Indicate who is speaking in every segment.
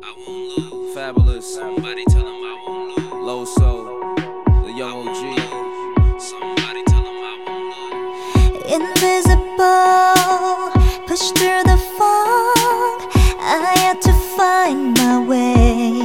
Speaker 1: I won't lose. Fabulous. Somebody tell him I won't lose. Low Soul, the young OG. Somebody tell him I won't lose.
Speaker 2: Invisible, pushed through the fog. I had to find my way.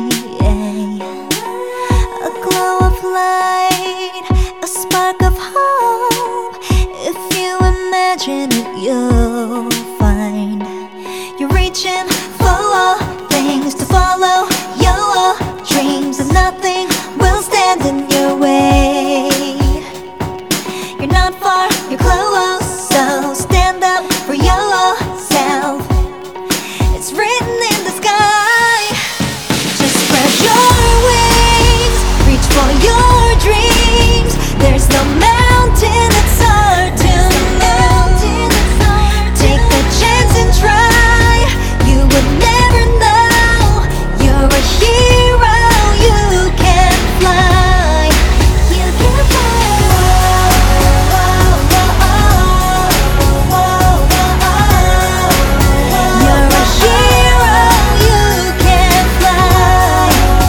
Speaker 2: A glow of light, a spark of hope. If you imagine it, you'll find you're reaching for things to follow. Your dreams and nothing will stand in your way. You're not far, you're close, so stand up for yourself. It's written in the sky. Just spread your wings, reach for your dreams. There's no mountain that's hard to move. Take a chance and try. You would never know. You're a hero. You can fly. You can fly. You're a hero. You can fly.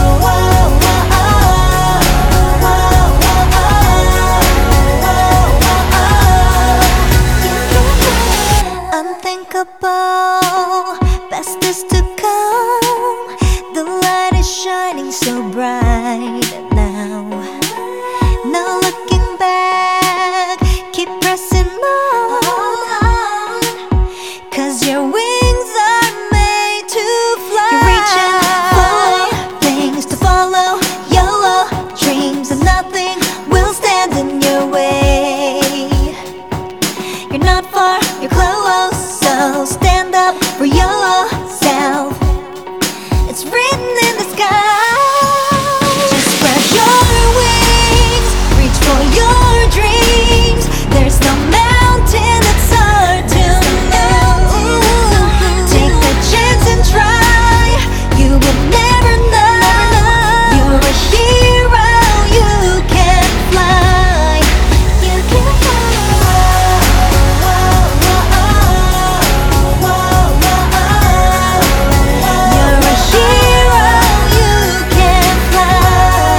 Speaker 2: Unthinkable, best is to come. The light is shining so bright now. No looking back, keep pressing on. 'Cause your wings are made to fly. You're reaching for things to follow. Your dreams and nothing will stand in your way. You're not far, you're close, so stand up for yourself. It's written in the sky. Just spread your wings, reach for your dreams. There's no mountain that's hard to move. Take a chance and try. You will never know. You're a hero. You can fly. You can You're a hero, you can fly.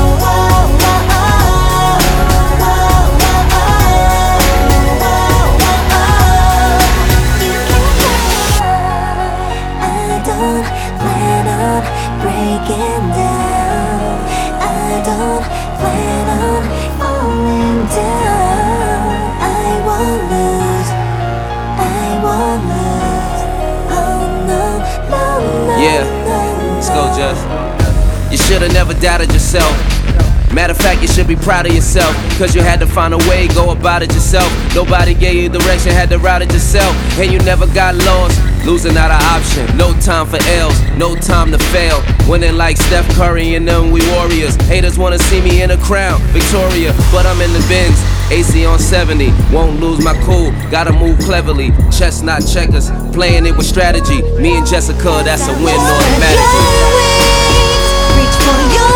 Speaker 2: You can fly. I don't plan on breaking down. I don't plan on falling down. I won't lose. I won't lose. Oh no, no, no.
Speaker 1: Yeah, let's go, Jeff. You should've never doubted yourself. Matter of fact, you should be proud of yourself. Cause you had to find a way, go about it yourself. Nobody gave you direction, had to route it yourself. And you never got lost, losing not an option. No time for L's, no time to fail. Winning like Steph Curry and them, we warriors. Haters wanna see me in a crown, Victoria, but I'm in the bins. AC on 70, won't lose my cool, gotta move cleverly. Chess not checkers, playing it with strategy. Me and Jessica, that's a win automatically.
Speaker 2: Reach for your